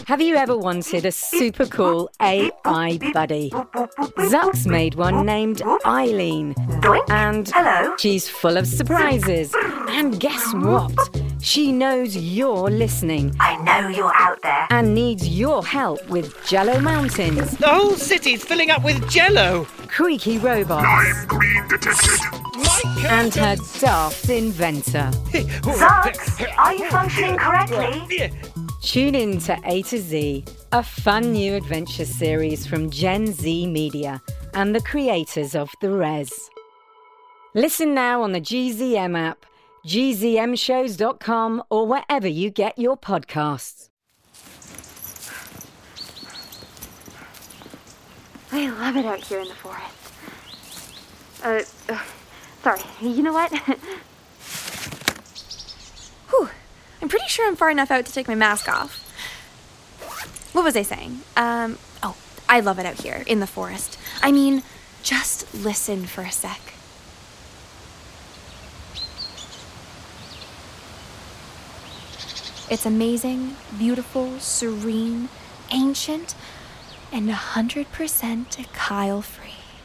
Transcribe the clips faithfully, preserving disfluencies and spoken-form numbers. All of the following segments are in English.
Have you ever wanted a super cool A I buddy? Zuck's made one named Eileen. And Hello. she's full of surprises. And guess what? She knows you're listening I know you're out there. and needs your help with Jello Mountains, The whole city's filling up with jello. creaky robots, I'm green detected. and her daft inventor. Zucks, are you functioning correctly? Tune in to A to Z, a fun new adventure series from Gen Z Media and the creators of The Res. Listen now on the G Z M app, G Z M shows dot com, or wherever you get your podcasts. I love it out here in the forest. Uh, uh sorry, you know what? Whew, I'm pretty sure I'm far enough out to take my mask off. What was I saying? Um, oh, I love it out here in the forest. I mean, just listen for a sec. It's amazing, beautiful, serene, ancient, and one hundred percent Kyle-free.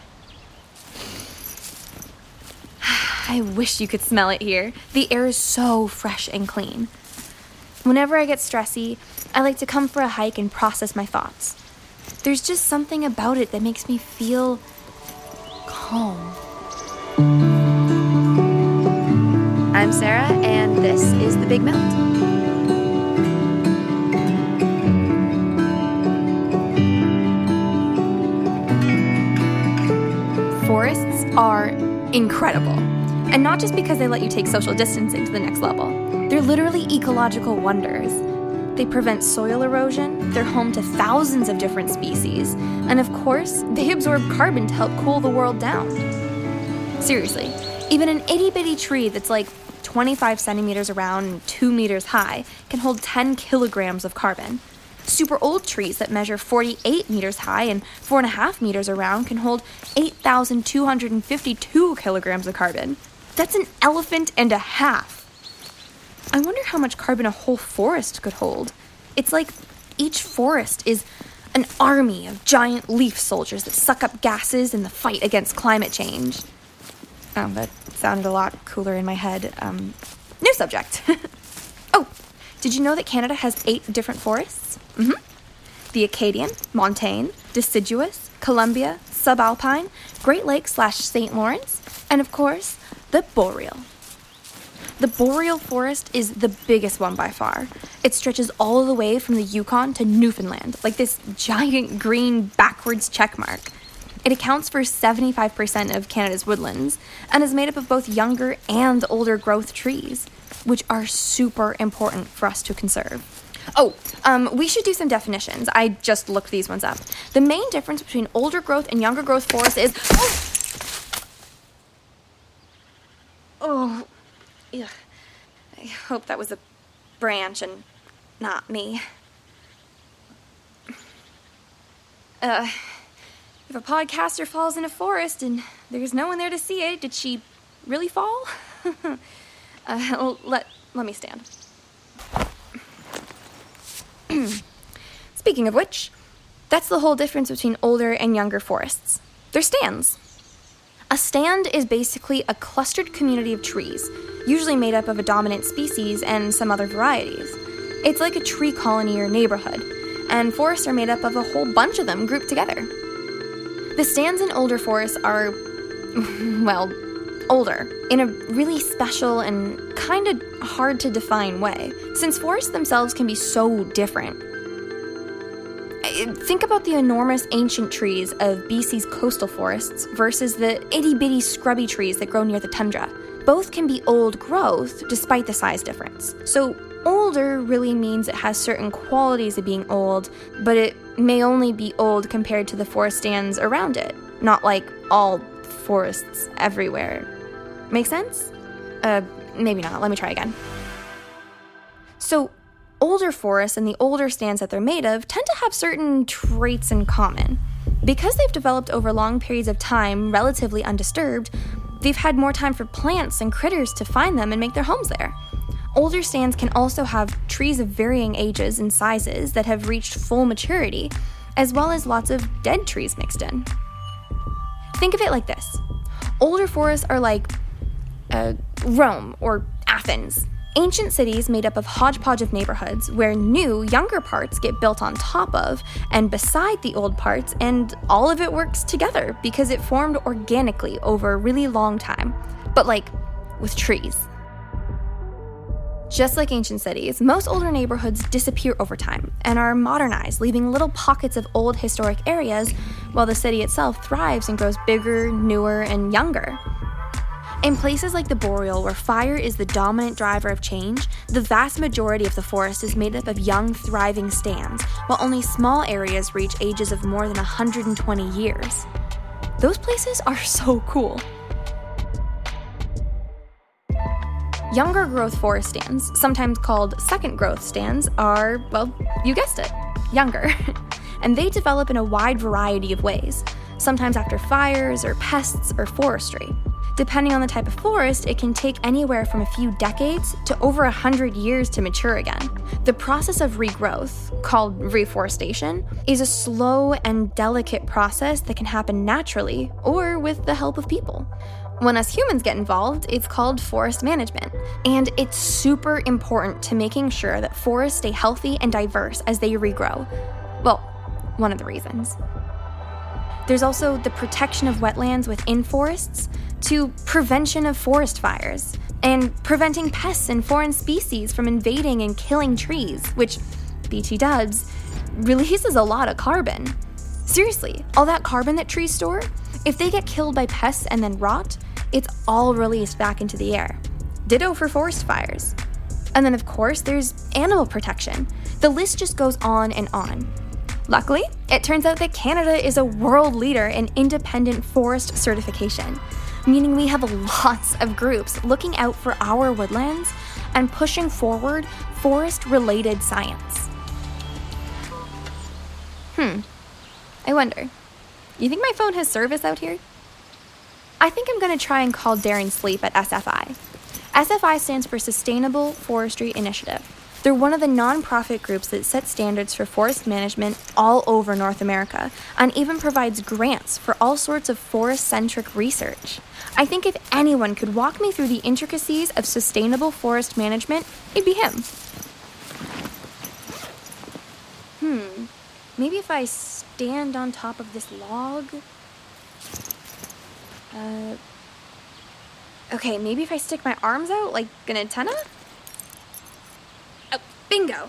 I wish you could smell it here. The air is so fresh and clean. Whenever I get stressy, I like to come for a hike and process my thoughts. There's just something about it that makes me feel calm. I'm Sarah, and this is The Big Melt. Forests are incredible. And not just because they let you take social distancing to the next level. They're literally ecological wonders. They prevent soil erosion, they're home to thousands of different species, and of course, they absorb carbon to help cool the world down. Seriously, even an itty-bitty tree that's like twenty-five centimeters around and two meters high can hold ten kilograms of carbon. Super old trees that measure forty-eight meters high and four and a half meters around can hold eight thousand two hundred fifty-two kilograms of carbon. That's an elephant and a half. I wonder how much carbon a whole forest could hold. It's like each forest is an army of giant leaf soldiers that suck up gases in the fight against climate change. Oh, that sounded a lot cooler in my head. Um, new subject. Oh, did you know that Canada has eight different forests? Mm-hmm. The Acadian, Montane, Deciduous, Columbia, Subalpine, Great Lakes slash Saint Lawrence, and of course, the Boreal. The Boreal Forest is the biggest one by far. It stretches all the way from the Yukon to Newfoundland, like this giant green backwards check mark. It accounts for seventy-five percent of Canada's woodlands and is made up of both younger and older growth trees, which are super important for us to conserve. Oh, um, we should do some definitions. I just looked these ones up. The main difference between older growth and younger growth forests is... Oh, ugh. I hope that was a branch and not me. Uh, if a podcaster falls in a forest and there's no one there to see it, did she really fall? uh, well, let, let me stand. Speaking of which, that's the whole difference between older and younger forests. They're stands. A stand is basically a clustered community of trees, usually made up of a dominant species and some other varieties. It's like a tree colony or neighborhood, and forests are made up of a whole bunch of them grouped together. The stands in older forests are, well, older, in a really special and kind of hard to define way, since forests themselves can be so different. Think about the enormous ancient trees of B C's coastal forests versus the itty-bitty scrubby trees that grow near the tundra. Both can be old growth despite the size difference. So older really means it has certain qualities of being old, but it may only be old compared to the forest stands around it, not like all forests everywhere. Make sense? Uh, maybe not. Let me try again. So older forests and the older stands that they're made of tend to have certain traits in common. Because they've developed over long periods of time relatively undisturbed, they've had more time for plants and critters to find them and make their homes there. Older stands can also have trees of varying ages and sizes that have reached full maturity, as well as lots of dead trees mixed in. Think of it like this. Older forests are like uh, Rome or Athens. Ancient cities made up of hodgepodge of neighborhoods where new, younger parts get built on top of and beside the old parts, and all of it works together because it formed organically over a really long time, but like with trees. Just like ancient cities, most older neighborhoods disappear over time and are modernized, leaving little pockets of old historic areas, while the city itself thrives and grows bigger, newer, and younger. In places like the Boreal, where fire is the dominant driver of change, the vast majority of the forest is made up of young, thriving stands, while only small areas reach ages of more than one hundred twenty years. Those places are so cool. Younger growth forest stands, sometimes called second growth stands, are, well, you guessed it, younger. And they develop in a wide variety of ways, sometimes after fires or pests or forestry. Depending on the type of forest, it can take anywhere from a few decades to over a hundred years to mature again. The process of regrowth, called reforestation, is a slow and delicate process that can happen naturally or with the help of people. When us humans get involved, it's called forest management, and it's super important to making sure that forests stay healthy and diverse as they regrow. Well, one of the reasons. There's also the protection of wetlands within forests, to prevention of forest fires, and preventing pests and foreign species from invading and killing trees, which, B T dubs, releases a lot of carbon. Seriously, all that carbon that trees store, if they get killed by pests and then rot, it's all released back into the air. Ditto for forest fires. And then, of course, there's animal protection. The list just goes on and on. Luckily, it turns out that Canada is a world leader in independent forest certification, meaning we have lots of groups looking out for our woodlands and pushing forward forest-related science. Hmm. I wonder, you think my phone has service out here? I think I'm going to try and call Darren Sleep at S F I. S F I stands for Sustainable Forestry Initiative. They're one of the nonprofit groups that set standards for forest management all over North America and even provides grants for all sorts of forest-centric research. I think if anyone could walk me through the intricacies of sustainable forest management, it'd be him. Hmm, maybe if I stand on top of this log? Uh, okay, maybe if I stick my arms out like an antenna? Oh, bingo!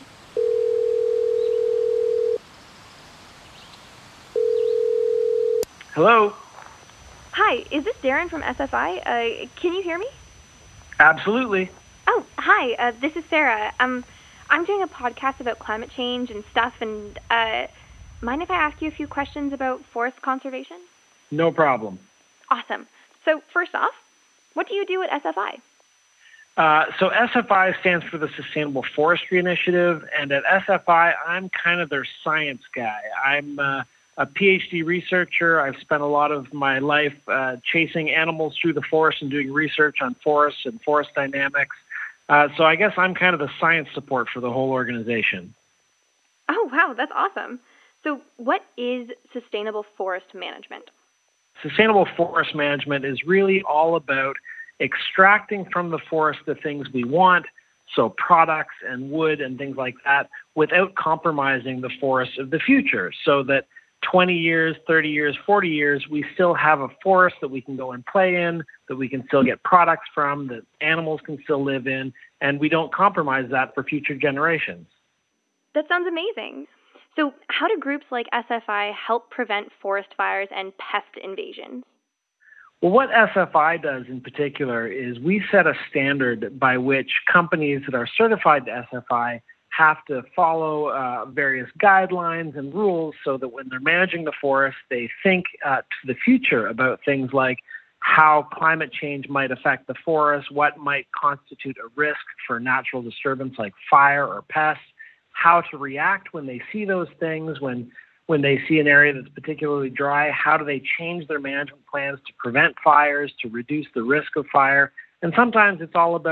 Hello? Hi, is this Darren from S F I? Uh, can you hear me? Absolutely. Oh, hi, uh, this is Sarah. Um, I'm doing a podcast about climate change and stuff, and, uh, mind if I ask you a few questions about forest conservation? No problem. Awesome. So, first off, what do you do at S F I? Uh, so S F I stands for the Sustainable Forestry Initiative, and at S F I, I'm kind of their science guy. I'm uh, a PhD researcher. I've spent a lot of my life uh, chasing animals through the forest and doing research on forests and forest dynamics. Uh, so I guess I'm kind of the science support for the whole organization. Oh, wow, that's awesome. So what is sustainable forest management? Sustainable forest management is really all about extracting from the forest the things we want, so products and wood and things like that, without compromising the forests of the future, so that twenty years, thirty years, forty years, we still have a forest that we can go and play in, that we can still get products from, that animals can still live in, and we don't compromise that for future generations. That sounds amazing. So how do groups like S F I help prevent forest fires and pest invasions? Well, what S F I does in particular is we set a standard by which companies that are certified to S F I have to follow uh, various guidelines and rules so that when they're managing the forest, they think uh, to the future about things like how climate change might affect the forest, what might constitute a risk for natural disturbance like fire or pests, how to react when they see those things, when when they see an area that's particularly dry, how do they change their management plans to prevent fires, to reduce the risk of fire. And sometimes it's all about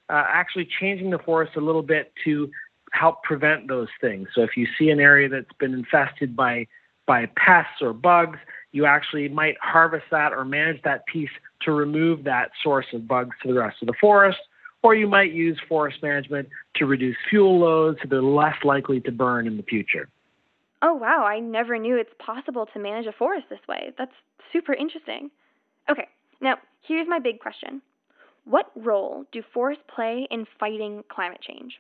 uh, actually changing the forest a little bit to help prevent those things. So if you see an area that's been infested by by pests or bugs, you actually might harvest that or manage that piece to remove that source of bugs to the rest of the forest. Or you might use forest management to reduce fuel loads so they're less likely to burn in the future. Oh, wow. I never knew it's possible to manage a forest this way. That's super interesting. Okay, now here's my big question. What role do forests play in fighting climate change?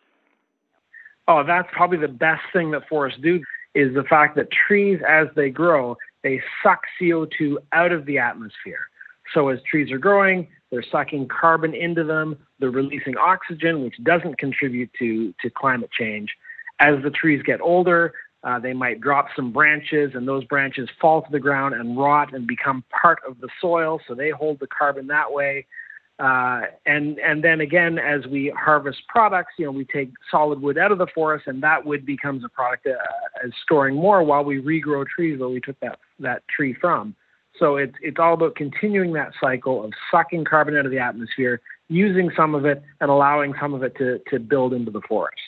Oh, that's probably the best thing that forests do, is the fact that trees, as they grow, they suck C O two out of the atmosphere. So as trees are growing, they're sucking carbon into them, they're releasing oxygen, which doesn't contribute to, to climate change. As the trees get older, uh, they might drop some branches, and those branches fall to the ground and rot and become part of the soil, so they hold the carbon that way. Uh, and and then again, as we harvest products, you know, we take solid wood out of the forest, and that wood becomes a product uh, as storing more while we regrow trees where we took that that tree from. So it's it's all about continuing that cycle of sucking carbon out of the atmosphere, using some of it, and allowing some of it to to build into the forest.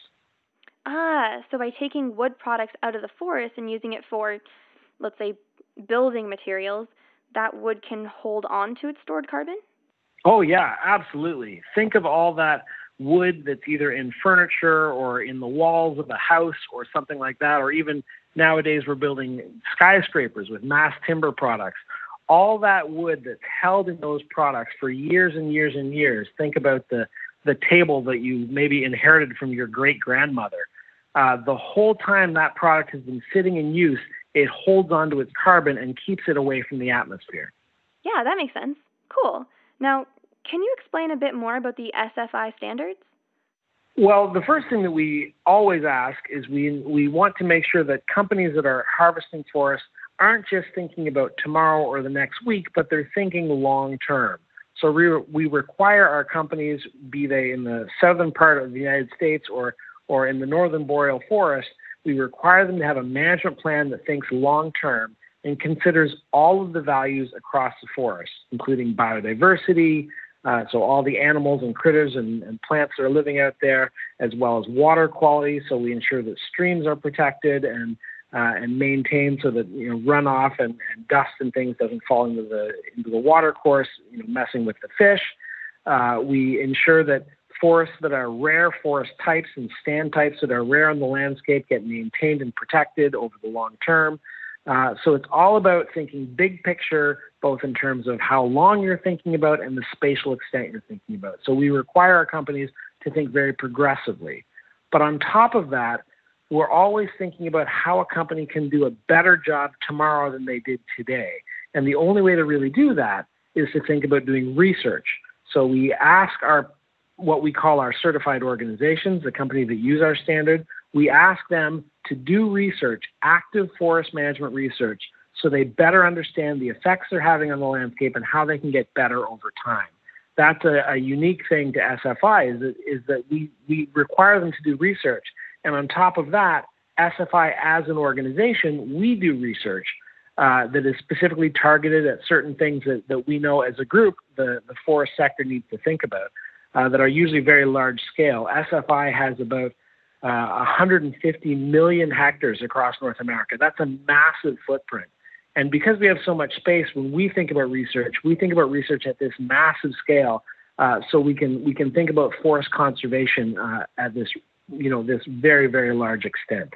Ah, so by taking wood products out of the forest and using it for, let's say, building materials, that wood can hold on to its stored carbon? Oh, yeah, absolutely. Think of all that wood that's either in furniture or in the walls of a house or something like that, or even nowadays we're building skyscrapers with mass timber products. All that wood that's held in those products for years and years and years. Think about the, the table that you maybe inherited from your great-grandmother. Uh, the whole time that product has been sitting in use, it holds onto its carbon and keeps it away from the atmosphere. Yeah, that makes sense. Cool. Now, can you explain a bit more about the S F I standards? Well, the first thing that we always ask is we we want to make sure that companies that are harvesting forests aren't just thinking about tomorrow or the next week, but they're thinking long term. So we, we require our companies, be they in the southern part of the United States or, or in the northern boreal forest, we require them to have a management plan that thinks long term and considers all of the values across the forest, including biodiversity, uh, so all the animals and critters and, and plants that are living out there, as well as water quality, so we ensure that streams are protected and uh, and maintained so that, you know, runoff and, and dust and things doesn't fall into the into the water course, you know, messing with the fish. Uh, we ensure that forests that are rare forest types and stand types that are rare in the landscape get maintained and protected over the long term. Uh, so it's all about thinking big picture, both in terms of how long you're thinking about and the spatial extent you're thinking about. So we require our companies to think very progressively. But on top of that, we're always thinking about how a company can do a better job tomorrow than they did today. And the only way to really do that is to think about doing research. So we ask our, what we call our certified organizations, the companies that use our standard, we ask them to do research, active forest management research, so they better understand the effects they're having on the landscape and how they can get better over time. That's a, a unique thing to S F I, is that, is that we, we require them to do research. And on top of that, S F I as an organization, we do research uh, that is specifically targeted at certain things that, that we know as a group the, the forest sector needs to think about, uh, that are usually very large scale. S F I has about Uh, one hundred fifty million hectares across North America. That's a massive footprint. And because we have so much space, when we think about research, we think about research at this massive scale, uh, so we can we can think about forest conservation uh, at this, you know, this very, very large extent.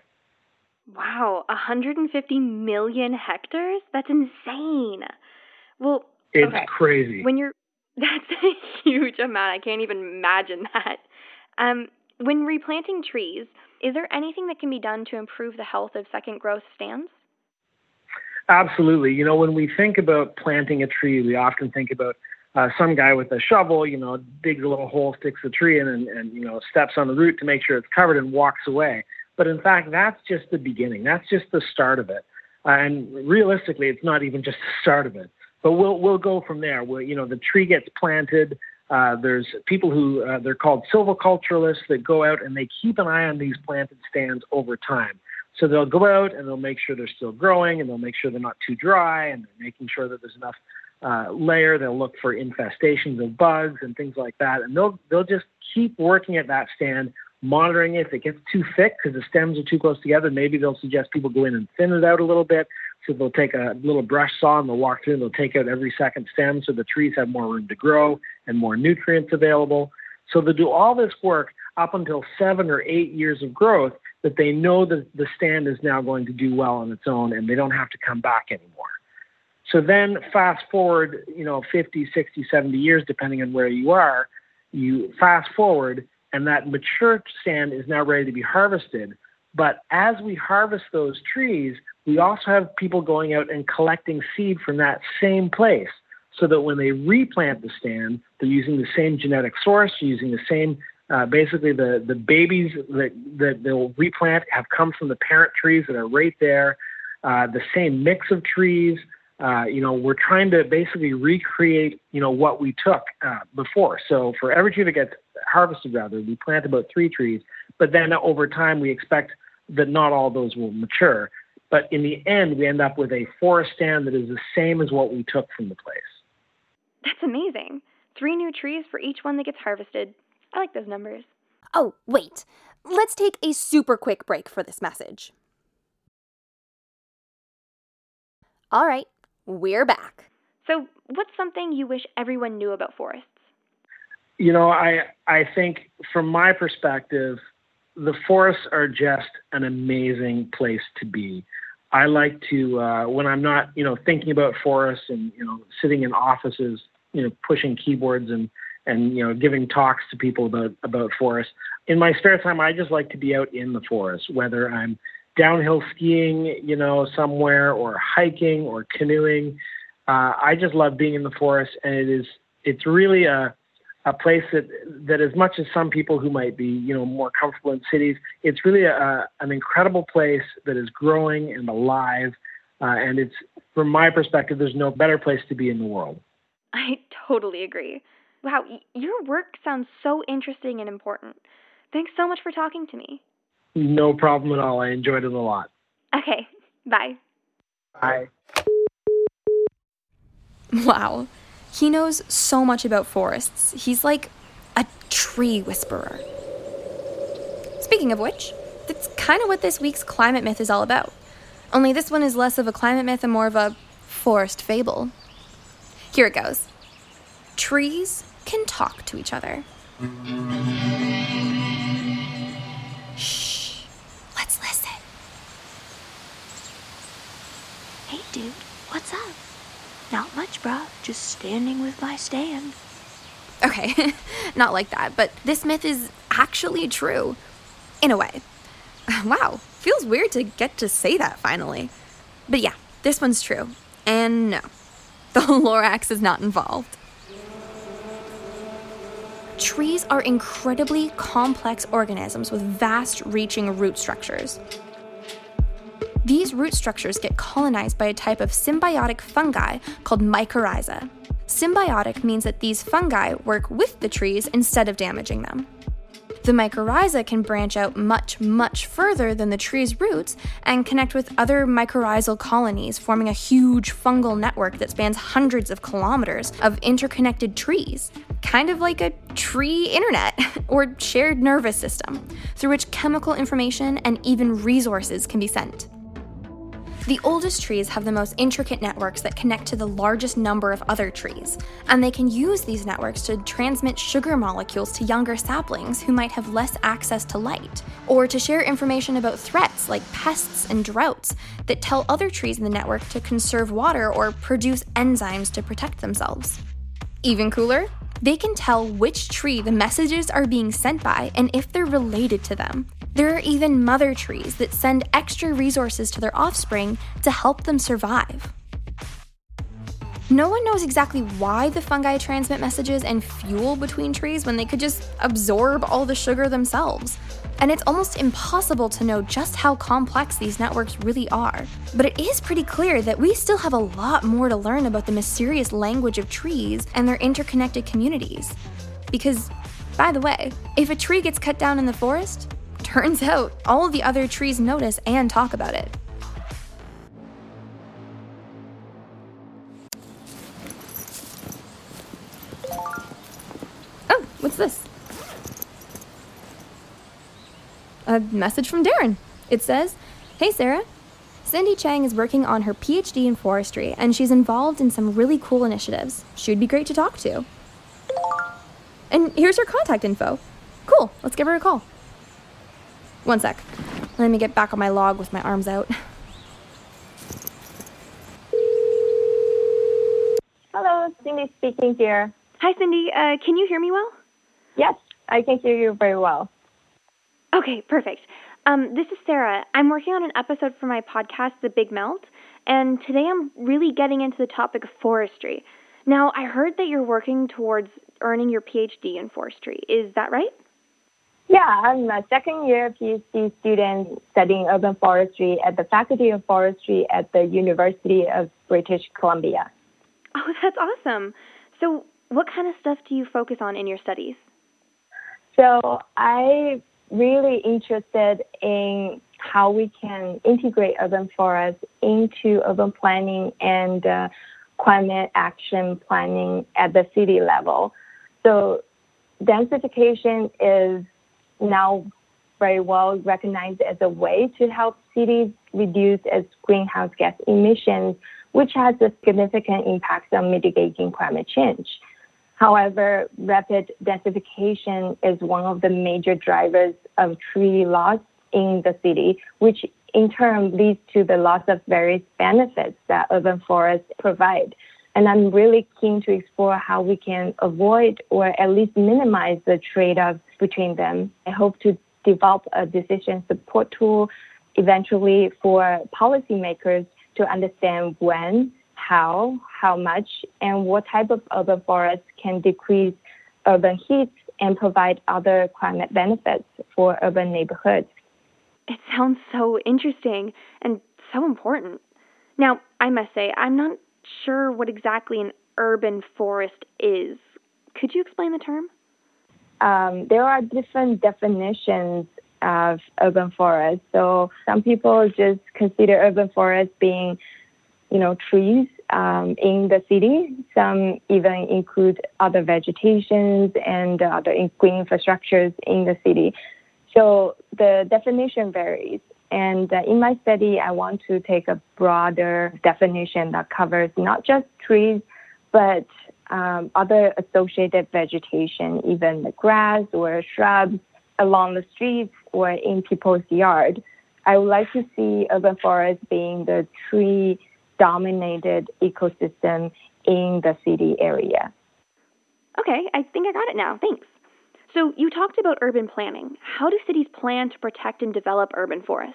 Wow, one hundred fifty million hectares? That's insane. Well, it's okay. crazy. When you're, that's a huge amount. I can't even imagine that. Um. When replanting trees, is there anything that can be done to improve the health of second growth stands? Absolutely. You know, when we think about planting a tree, we often think about uh, some guy with a shovel, you know, digs a little hole, sticks the tree in and, and, you know, steps on the root to make sure it's covered and walks away. But in fact, that's just the beginning. That's just the start of it. Uh, and realistically, it's not even just the start of it. But we'll we'll go from there. Where, you know, the tree gets planted. Uh, there's people who, uh, they're called silviculturalists, that go out and they keep an eye on these planted stands over time. So they'll go out and they'll make sure they're still growing, and they'll make sure they're not too dry, and they're making sure that there's enough uh, layer. They'll look for infestations of bugs and things like that. And they'll they'll just keep working at that stand, monitoring it. If it gets too thick because the stems are too close together, maybe they'll suggest people go in and thin it out a little bit. So they'll take a little brush saw and they'll walk through and they'll take out every second stem so the trees have more room to grow and more nutrients available. So they'll do all this work up until seven or eight years of growth that they know that the stand is now going to do well on its own and they don't have to come back anymore. So then fast forward, you know, fifty, sixty, seventy years, depending on where you are, you fast forward and that mature stand is now ready to be harvested. But as we harvest those trees, we also have people going out and collecting seed from that same place so that when they replant the stand, they're using the same genetic source, using the same, uh, basically the, the babies that, that they'll replant have come from the parent trees that are right there, uh, the same mix of trees. Uh, you know, we're trying to basically recreate, you know, what we took uh, before. So for every tree that gets harvested, rather, we plant about three trees, but then over time we expect that not all those will mature. But in the end, we end up with a forest stand that is the same as what we took from the place. That's amazing. Three new trees for each one that gets harvested. I like those numbers. Oh, wait. Let's take a super quick break for this message. All right, we're back. So what's something you wish everyone knew about forests? You know, I I think from my perspective, the forests are just an amazing place to be. I like to, uh, when I'm not, you know, thinking about forests and, you know, sitting in offices, you know, pushing keyboards and, and, you know, giving talks to people about, about forests. In my spare time, I just like to be out in the forest, whether I'm downhill skiing, you know, somewhere or hiking or canoeing. Uh, I just love being in the forest, and it is, it's really a, a place that, that as much as some people who might be, you know, more comfortable in cities, it's really a, an incredible place that is growing and alive. Uh, and it's, from my perspective, there's no better place to be in the world. I totally agree. Wow, y- your work sounds so interesting and important. Thanks so much for talking to me. No problem at all. I enjoyed it a lot. Okay, bye. Bye. Wow. He knows so much about forests. He's like a tree whisperer. Speaking of which, that's kind of what this week's climate myth is all about. Only this one is less of a climate myth and more of a forest fable. Here it goes. Trees can talk to each other. Shh. Let's listen. Hey, dude, what's up? Not much, bruh. Just standing with my stand. Okay, not like that, but this myth is actually true. In a way. Wow, feels weird to get to say that finally. But yeah, this one's true. And no, the Lorax is not involved. Trees are incredibly complex organisms with vast-reaching root structures. These root structures get colonized by a type of symbiotic fungi called mycorrhiza. Symbiotic means that these fungi work with the trees instead of damaging them. The mycorrhiza can branch out much, much further than the tree's roots and connect with other mycorrhizal colonies, forming a huge fungal network that spans hundreds of kilometers of interconnected trees, kind of like a tree internet or shared nervous system, through which chemical information and even resources can be sent. The oldest trees have the most intricate networks that connect to the largest number of other trees, and they can use these networks to transmit sugar molecules to younger saplings who might have less access to light, or to share information about threats like pests and droughts that tell other trees in the network to conserve water or produce enzymes to protect themselves. Even cooler, they can tell which tree the messages are being sent by and if they're related to them. There are even mother trees that send extra resources to their offspring to help them survive. No one knows exactly why the fungi transmit messages and fuel between trees when they could just absorb all the sugar themselves. And it's almost impossible to know just how complex these networks really are. But it is pretty clear that we still have a lot more to learn about the mysterious language of trees and their interconnected communities. Because, by the way, if a tree gets cut down in the forest, turns out all of the other trees notice and talk about it. What's this? A message from Darren. It says, "Hey Sarah, Cindy Chang is working on her P H D in forestry, and she's involved in some really cool initiatives. She'd be great to talk to. And here's her contact info. Cool, let's give her a call." One sec. Let me get back on my log with my arms out. Hello, Cindy speaking here. Hi, Cindy. Uh, can you hear me well? Yes, I can hear you very well. Okay, perfect. Um, this is Sarah. I'm working on an episode for my podcast, The Big Melt, and today I'm really getting into the topic of forestry. Now, I heard that you're working towards earning your P H D in forestry. Is that right? Yeah, I'm a second-year P H D student studying urban forestry at the Faculty of Forestry at the University of British Columbia. Oh, that's awesome. So what kind of stuff do you focus on in your studies? So I'm really interested in how we can integrate urban forests into urban planning and uh, climate action planning at the city level. So densification is now very well recognized as a way to help cities reduce its greenhouse gas emissions, which has a significant impact on mitigating climate change. However, rapid densification is one of the major drivers of tree loss in the city, which in turn leads to the loss of various benefits that urban forests provide. And I'm really keen to explore how we can avoid or at least minimize the trade-offs between them. I hope to develop a decision support tool eventually for policymakers to understand when, how, how much, and what type of urban forests can decrease urban heat and provide other climate benefits for urban neighborhoods. It sounds so interesting and so important. Now, I must say, I'm not sure what exactly an urban forest is. Could you explain the term? Um, there are different definitions of urban forest. So some people just consider urban forest being, you know, trees um, in the city. Some even include other vegetations and other green infrastructures in the city. So the definition varies. And uh, in my study, I want to take a broader definition that covers not just trees, but um, other associated vegetation, even the grass or shrubs along the streets or in people's yard. I would like to see urban forests being the tree-dominated ecosystem in the city area. Okay, I think I got it now. Thanks. So you talked about urban planning. How do cities plan to protect and develop urban forests?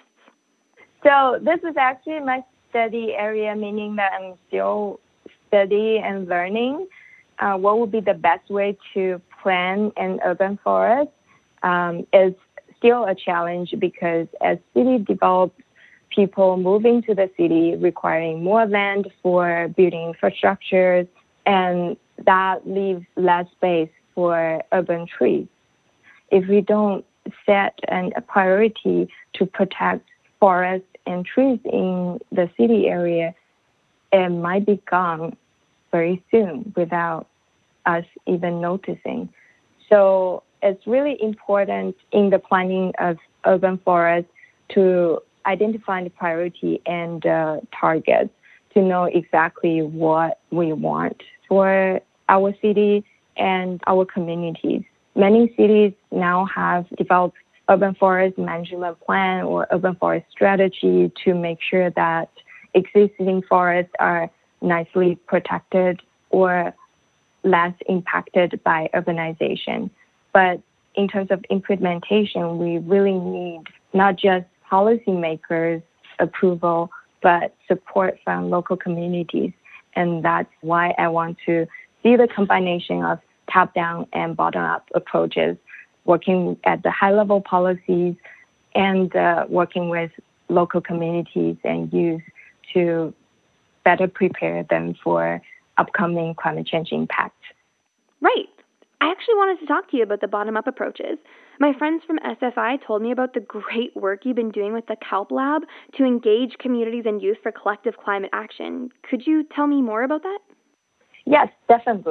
So this is actually my study area, meaning that I'm still studying and learning uh, what would be the best way to plan an urban forest. Um, is still a challenge because as city develops, people moving to the city requiring more land for building infrastructures, and that leaves less space for urban trees. If we don't set an, a priority to protect forests and trees in the city area, it might be gone very soon without us even noticing. So it's really important in the planning of urban forests to identify the priority and uh, targets to know exactly what we want for our city and our communities. Many cities now have developed urban forest management plan or urban forest strategy to make sure that existing forests are nicely protected or less impacted by urbanization. But in terms of implementation, we really need not just policymakers' approval, but support from local communities. And that's why I want to see the combination of top-down and bottom-up approaches, working at the high-level policies and uh, working with local communities and youth to better prepare them for upcoming climate change impacts. Right. I actually wanted to talk to you about the bottom-up approaches. My friends from S F I told me about the great work you've been doing with the Kelp Lab to engage communities and youth for collective climate action. Could you tell me more about that? Yes, definitely.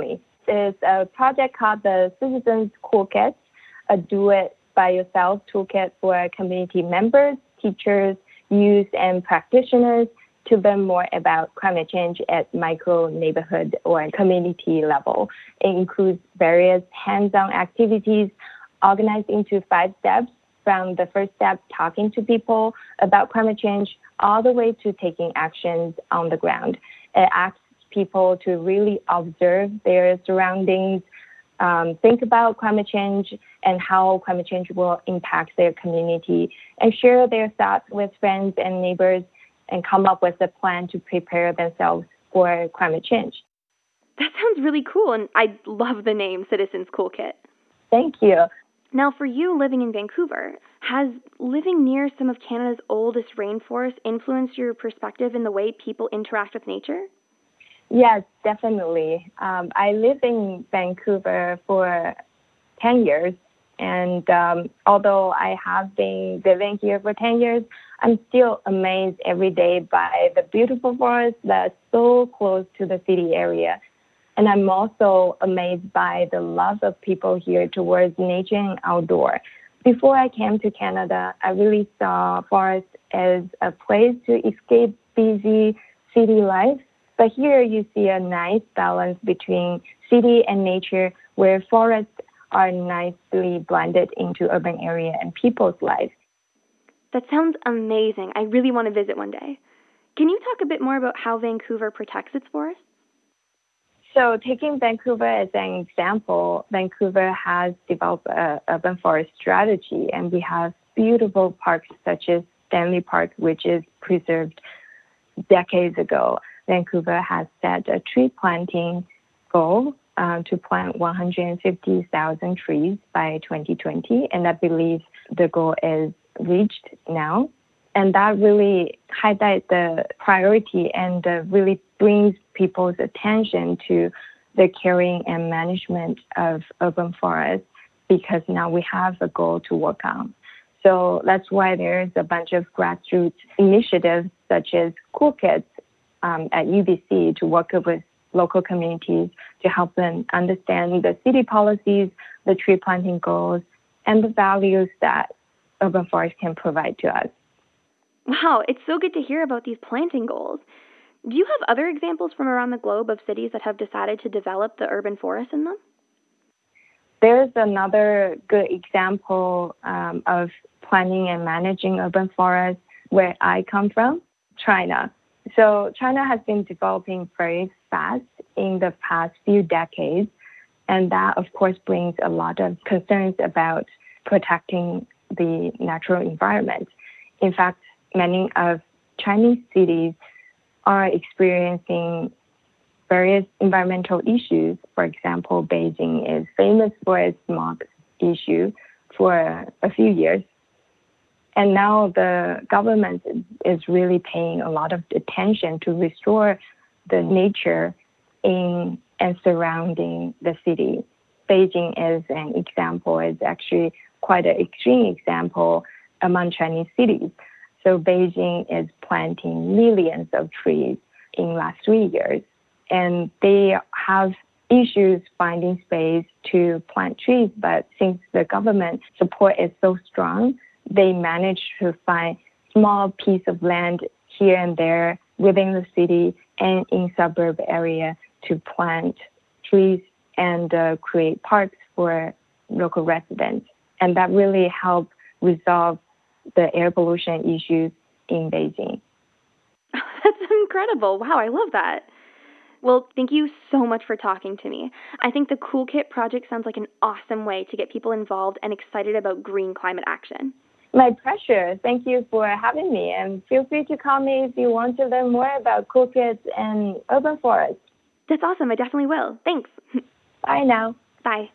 is a project called the Citizens Coolkit, a do-it-by-yourself toolkit for community members, teachers, youth, and practitioners to learn more about climate change at micro, neighborhood, or community level. It includes various hands-on activities organized into five steps, from the first step, talking to people about climate change, all the way to taking actions on the ground. It asks people to really observe their surroundings, um, think about climate change and how climate change will impact their community, and share their thoughts with friends and neighbors, and come up with a plan to prepare themselves for climate change. That sounds really cool, and I love the name Citizens Coolkit. Thank you. Now, for you living in Vancouver, has living near some of Canada's oldest rainforests influenced your perspective in the way people interact with nature? Yes, definitely. Um, I lived in Vancouver for ten years, and um, although I have been living here for ten years, I'm still amazed every day by the beautiful forests that are so close to the city area. And I'm also amazed by the love of people here towards nature and outdoor. Before I came to Canada, I really saw forests as a place to escape busy city life. But here you see a nice balance between city and nature, where forests are nicely blended into urban area and people's lives. That sounds amazing. I really want to visit one day. Can you talk a bit more about how Vancouver protects its forests? So taking Vancouver as an example, Vancouver has developed an urban forest strategy, and we have beautiful parks such as Stanley Park, which is preserved decades ago. Vancouver has set a tree planting goal um, to plant one hundred fifty thousand trees by twenty twenty, and I believe the goal is reached now. And that really highlights the priority and uh, really brings people's attention to the caring and management of urban forests, because now we have a goal to work on. So that's why there's a bunch of grassroots initiatives such as Coolkits um, at U B C to work with local communities to help them understand the city policies, the tree planting goals, and the values that urban forests can provide to us. Wow, it's so good to hear about these planting goals. Do you have other examples from around the globe of cities that have decided to develop the urban forests in them? There's another good example um, of planning and managing urban forests where I come from, China. So China has been developing very fast in the past few decades, and that, of course, brings a lot of concerns about protecting the natural environment. In fact, many of Chinese cities are experiencing various environmental issues. For example, Beijing is famous for its smog issue for a few years. And now the government is really paying a lot of attention to restore the nature in and surrounding the city. Beijing is an example, is actually quite an extreme example among Chinese cities. So Beijing is planting millions of trees in the last three years. And they have issues finding space to plant trees, but since the government support is so strong, they managed to find small piece of land here and there within the city and in suburb area to plant trees and uh, create parks for local residents. And that really helped resolve the air pollution issues in Beijing. That's incredible. Wow, I love that. Well, thank you so much for talking to me. I think the Coolkit project sounds like an awesome way to get people involved and excited about green climate action. My pleasure. Thank you for having me, and feel free to call me if you want to learn more about Coolkits and urban forests. That's awesome. I definitely will. Thanks. Bye now. Bye.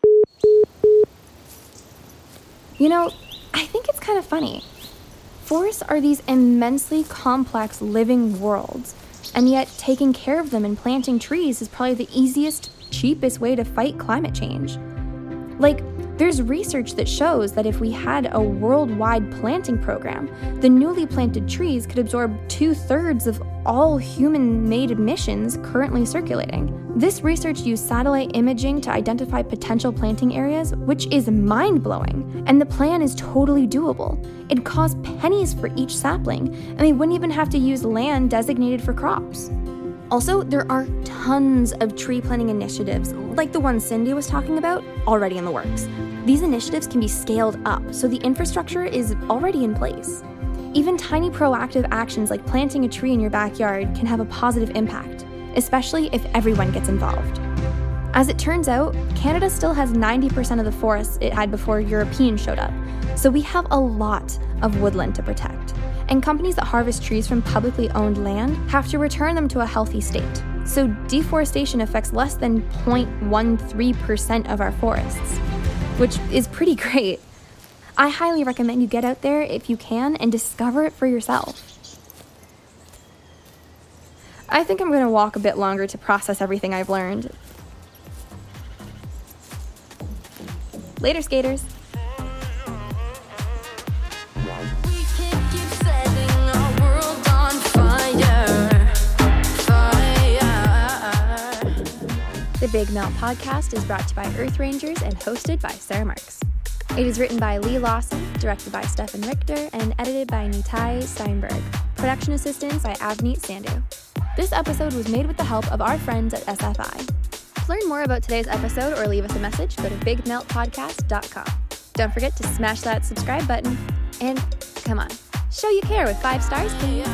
You know, I think it's kind of funny. Forests are these immensely complex living worlds, and yet taking care of them and planting trees is probably the easiest, cheapest way to fight climate change. Like, There's research that shows that if we had a worldwide planting program, the newly planted trees could absorb two-thirds of all human-made emissions currently circulating. This research used satellite imaging to identify potential planting areas, which is mind-blowing, and the plan is totally doable. It'd cost pennies for each sapling, and they wouldn't even have to use land designated for crops. Also, there are tons of tree planting initiatives, like the one Cindy was talking about, already in the works. These initiatives can be scaled up, so the infrastructure is already in place. Even tiny proactive actions like planting a tree in your backyard can have a positive impact, especially if everyone gets involved. As it turns out, Canada still has ninety percent of the forests it had before Europeans showed up, so we have a lot of woodland to protect. And companies that harvest trees from publicly owned land have to return them to a healthy state. So deforestation affects less than zero point one three percent of our forests, which is pretty great. I highly recommend you get out there if you can and discover it for yourself. I think I'm going to walk a bit longer to process everything I've learned. Later, skaters. The Big Melt Podcast is brought to you by Earth Rangers and hosted by Sarah Marks. It is written by Lee Lawson, directed by Stefan Richter, and edited by Nitai Steinberg. Production assistance by Avneet Sandhu. This episode was made with the help of our friends at S F I. To learn more about today's episode or leave us a message, go to big melt podcast dot com. Don't forget to smash that subscribe button. And come on, show you care with five stars, please.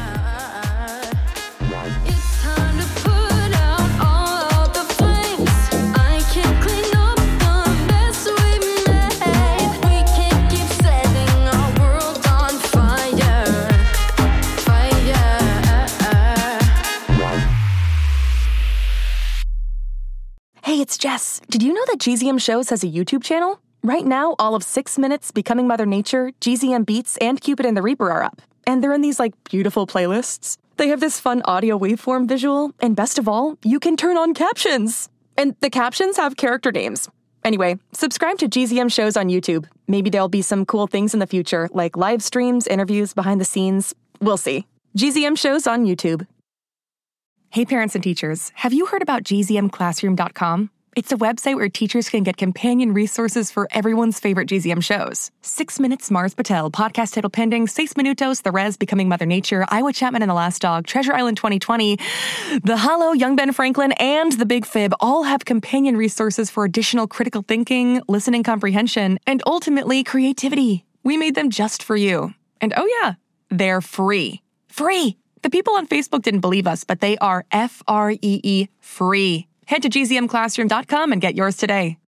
It's time to put out all the flames. I can't clean up the mess we made. We can't keep setting our world on fire. Fire. Hey, it's Jess. Did you know that G Z M Shows has a YouTube channel? Right now, all of Six Minutes, Becoming Mother Nature, G Z M Beats, and Cupid and the Reaper are up. And they're in these, like, beautiful playlists. They have this fun audio waveform visual, and best of all, you can turn on captions. And the captions have character names. Anyway, subscribe to G Z M Shows on YouTube. Maybe there'll be some cool things in the future, like live streams, interviews, behind the scenes. We'll see. G Z M Shows on YouTube. Hey, parents and teachers, have you heard about G Z M classroom dot com? It's a website where teachers can get companion resources for everyone's favorite G Z M shows. Six Minutes, Mars Patel, Podcast Title Pending, Seis Minutos, The Res, Becoming Mother Nature, Iowa Chapman and the Last Dog, Treasure Island twenty twenty, The Hollow, Young Ben Franklin, and The Big Fib all have companion resources for additional critical thinking, listening comprehension, and ultimately creativity. We made them just for you. And oh yeah, they're free. Free! The people on Facebook didn't believe us, but they are F R E E free. Head to G Z M classroom dot com and get yours today.